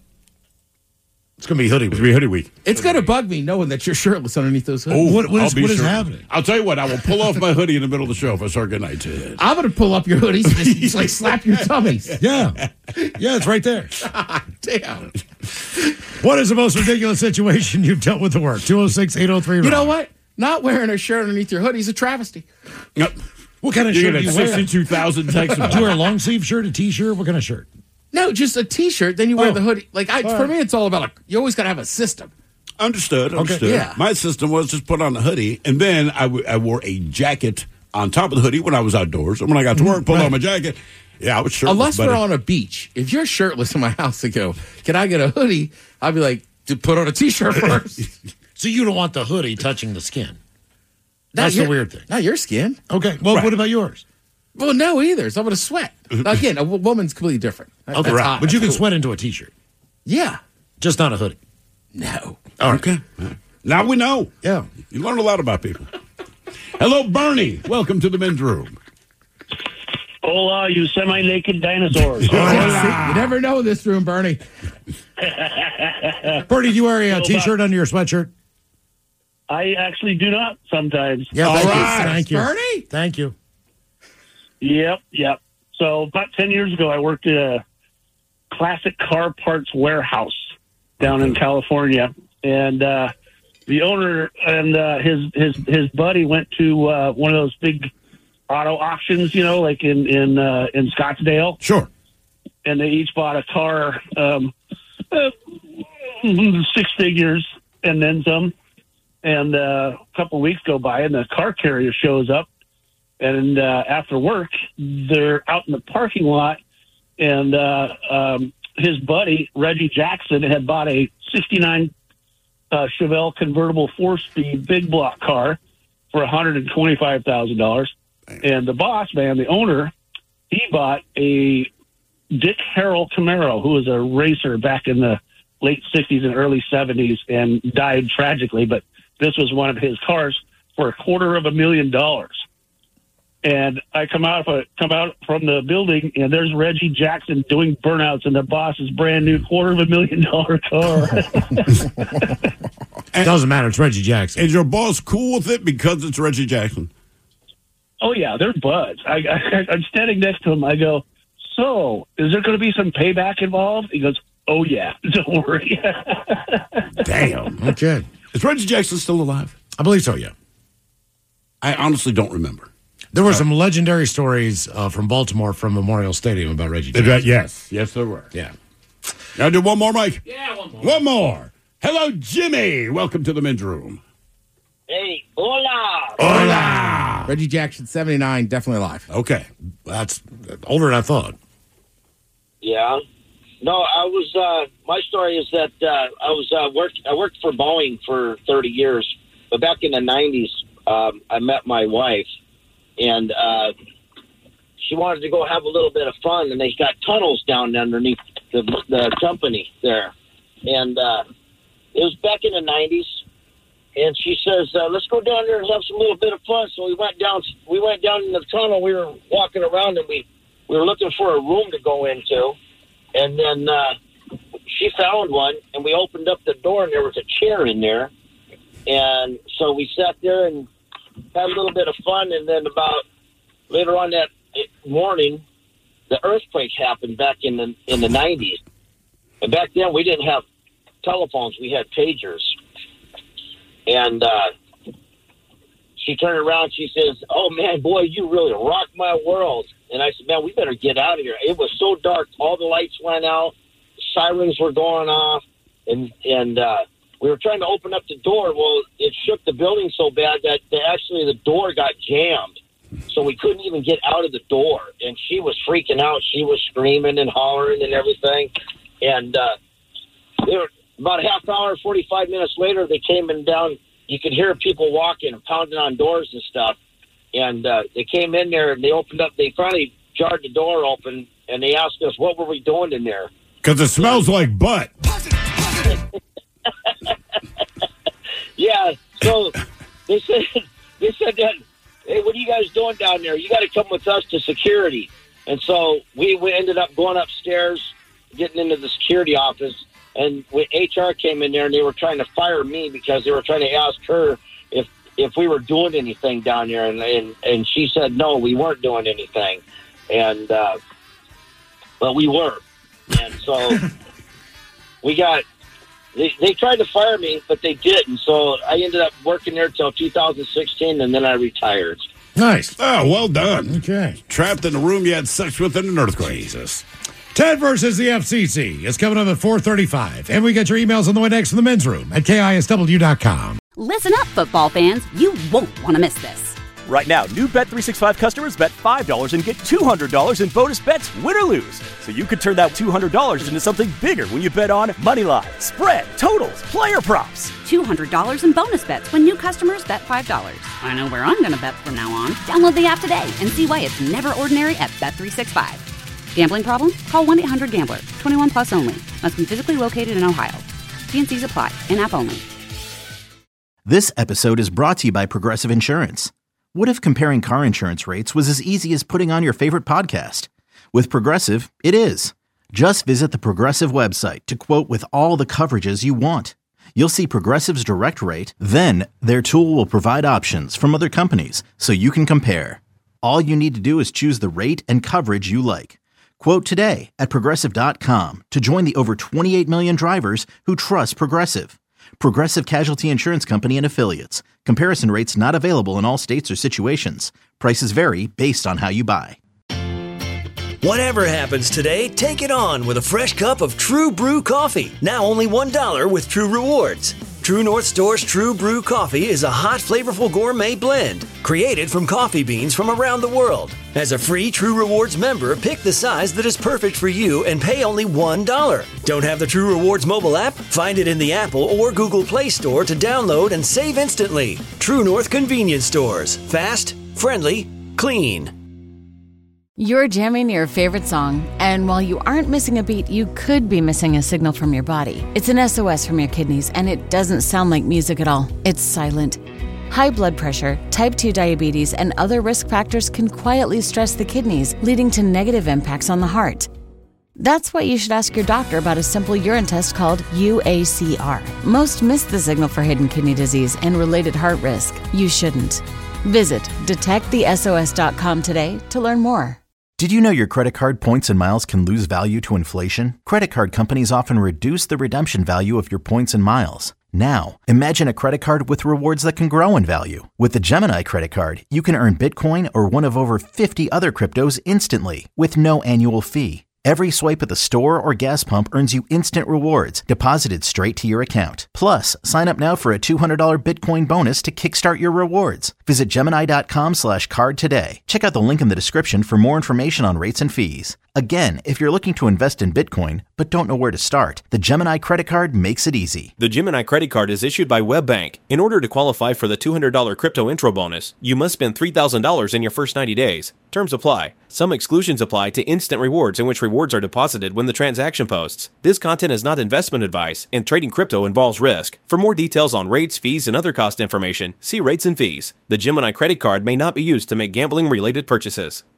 It's going to be hoodie week. It's going to be hoodie week. It's going to bug me knowing that you're shirtless underneath those hoodies. Oh, What I'll is be what is sure. happening? I'll tell you what, I will pull off my hoodie in the middle of the show if I start getting night, Ted. I'm going to pull up your hoodies and just like slap your tummies. Yeah. Yeah, it's right there. Damn. What is the most ridiculous situation you've dealt with at work? 206-803. You know what? Not wearing a shirt underneath your hoodie is a travesty. Yep. What kind of You shirt get do a you wear? 62,000 texts. Do you wear a long sleeve shirt, a t-shirt? What kind of shirt? No, just a T-shirt. Then you wear Oh. the hoodie. Like All for right. me, it's all about you always got to have a system. Understood. yeah. My system was just put on a hoodie, and then I wore a jacket on top of the hoodie when I was outdoors. And when I got to work, pulled on my jacket. Yeah, I was shirtless. Unless buddy. we're on a beach. If you're shirtless in my house and go, can I get a hoodie? I'll be like, to put on a T-shirt first. So you don't want the hoodie touching the skin. Not That's your- the weird thing. Not your skin. Okay. Well, Right. what about yours? Well, no, either. So I'm going to sweat. Again, a woman's completely different. Okay, That's hot. but you can That's cool. sweat into a T-shirt. Yeah. Just not a hoodie. No. All right. Okay. Now we know. Yeah. You learn a lot about people. Hello, Bernie. Welcome to the men's room. Hola, you semi-naked dinosaurs. You never know in this room, Bernie. Bernie, do you wear a T-shirt under your sweatshirt? I actually do not sometimes. Yeah, All right. Thank you. Bernie? Thank you. Yep. So about 10 years ago, I worked at a classic car parts warehouse down in California. And the owner and his buddy went to one of those big auto auctions, like in Scottsdale. Sure. And they each bought a car, 6 figures and then some. And a couple of weeks go by, and the car carrier shows up. And after work, they're out in the parking lot, and his buddy, Reggie Jackson, had bought a 69 Chevelle convertible 4-speed big block car for $125,000. And the boss man, the owner, he bought a Dick Harrell Camaro, who was a racer back in the late 60s and early 70s and died tragically. But this was one of his cars for $250,000. And I come out from the building, and there's Reggie Jackson doing burnouts in the boss's brand new $250,000 car. It doesn't matter. It's Reggie Jackson. Is your boss cool with it because it's Reggie Jackson? Oh, yeah, they're buds. I'm standing next to him. I go, so is there going to be some payback involved? He goes, oh, yeah, don't worry. Damn. Okay. Is Reggie Jackson still alive? I believe so, yeah. I honestly don't remember. There were some legendary stories from Baltimore from Memorial Stadium about Reggie Jackson. Yes, there were. Yeah. Now do one more, Mike. Yeah, one more. One more. Hello, Jimmy. Welcome to the men's room. Hey, hola. Hola. Reggie Jackson, 79, definitely alive. Okay. That's older than I thought. Yeah. No, I was. My story is that I worked for Boeing for 30 years, but back in the 90s, I met my wife, and she wanted to go have a little bit of fun, and they got tunnels down underneath the company there, and it was back in the 90s. And she says, "Let's go down there and have some little bit of fun." So we went down. We went down in the tunnel. We were walking around, and we were looking for a room to go into. And then she found one, and we opened up the door, and there was a chair in there. And so we sat there and had a little bit of fun. And then about later on that morning, the earthquake happened back in the 90s. And back then, we didn't have telephones; we had pagers. And she turned around. She says, "Oh man, boy, you really rocked my world." And I said, "Man, we better get out of here." It was so dark; all the lights went out, sirens were going off, and we were trying to open up the door. Well, it shook the building so bad that actually the door got jammed, so we couldn't even get out of the door. And she was freaking out. She was screaming and hollering and everything. And they were about a half hour, 45 minutes later. They came in down. You could hear people walking and pounding on doors and stuff. And they came in there, and they opened up. They finally jarred the door open, and they asked us, what were we doing in there? Because it smells like butt. Yeah, so they said that, "Hey, what are you guys doing down there? You got to come with us to security." And so we ended up going upstairs, getting into the security office, and when HR came in there, and they were trying to fire me because they were trying to ask her if we were doing anything down there, and she said no, we weren't doing anything, and but we were, and so we got. They tried to fire me, but they didn't. So I ended up working there till 2016, and then I retired. Nice. Oh, well done. Okay. Trapped in a room you had sex with in an earthquake. Jesus. Ted versus the FCC is coming up at 4:35. And we get your emails on the way next from the men's room at KISW.com. Listen up, football fans. You won't want to miss this. Right now, new Bet365 customers bet $5 and get $200 in bonus bets, win or lose. So you could turn that $200 into something bigger when you bet on moneyline, spread, totals, player props. $200 in bonus bets when new customers bet $5. I know where I'm going to bet from now on. Download the app today and see why it's never ordinary at Bet365. Gambling problem? Call 1-800-GAMBLER. 21 plus only. Must be physically located in Ohio. T&Cs apply. In-app only. This episode is brought to you by Progressive Insurance. What if comparing car insurance rates was as easy as putting on your favorite podcast? With Progressive, it is. Just visit the Progressive website to quote with all the coverages you want. You'll see Progressive's direct rate, then their tool will provide options from other companies so you can compare. All you need to do is choose the rate and coverage you like. Quote today at Progressive.com to join the over 28 million drivers who trust Progressive. Progressive Casualty Insurance Company and Affiliates. Comparison rates not available in all states or situations. Prices vary based on how you buy. Whatever happens today, take it on with a fresh cup of True Brew coffee. Now only $1 with True Rewards. True North Store's True Brew coffee is a hot, flavorful gourmet blend created from coffee beans from around the world. As a free True Rewards member, pick the size that is perfect for you and pay only $1. Don't have the True Rewards mobile app? Find it in the Apple or Google Play Store to download and save instantly. True North Convenience Stores. Fast, friendly, clean. You're jamming your favorite song, and while you aren't missing a beat, you could be missing a signal from your body. It's an SOS from your kidneys, and it doesn't sound like music at all. It's silent. High blood pressure, type 2 diabetes, and other risk factors can quietly stress the kidneys, leading to negative impacts on the heart. That's why you should ask your doctor about a simple urine test called UACR. Most miss the signal for hidden kidney disease and related heart risk. You shouldn't. Visit detectthesos.com today to learn more. Did you know your credit card points and miles can lose value to inflation? Credit card companies often reduce the redemption value of your points and miles. Now, imagine a credit card with rewards that can grow in value. With the Gemini credit card, you can earn Bitcoin or one of over 50 other cryptos instantly with no annual fee. Every swipe at the store or gas pump earns you instant rewards deposited straight to your account. Plus, sign up now for a $200 Bitcoin bonus to kickstart your rewards. Visit Gemini.com/card today. Check out the link in the description for more information on rates and fees. Again, if you're looking to invest in Bitcoin but don't know where to start, the Gemini credit card makes it easy. The Gemini credit card is issued by WebBank. In order to qualify for the $200 crypto intro bonus, you must spend $3,000 in your first 90 days. Terms apply. Some exclusions apply to instant rewards in which rewards are deposited when the transaction posts. This content is not investment advice, and trading crypto involves risk. For more details on rates, fees, and other cost information, see rates and fees. The Gemini credit card may not be used to make gambling-related purchases.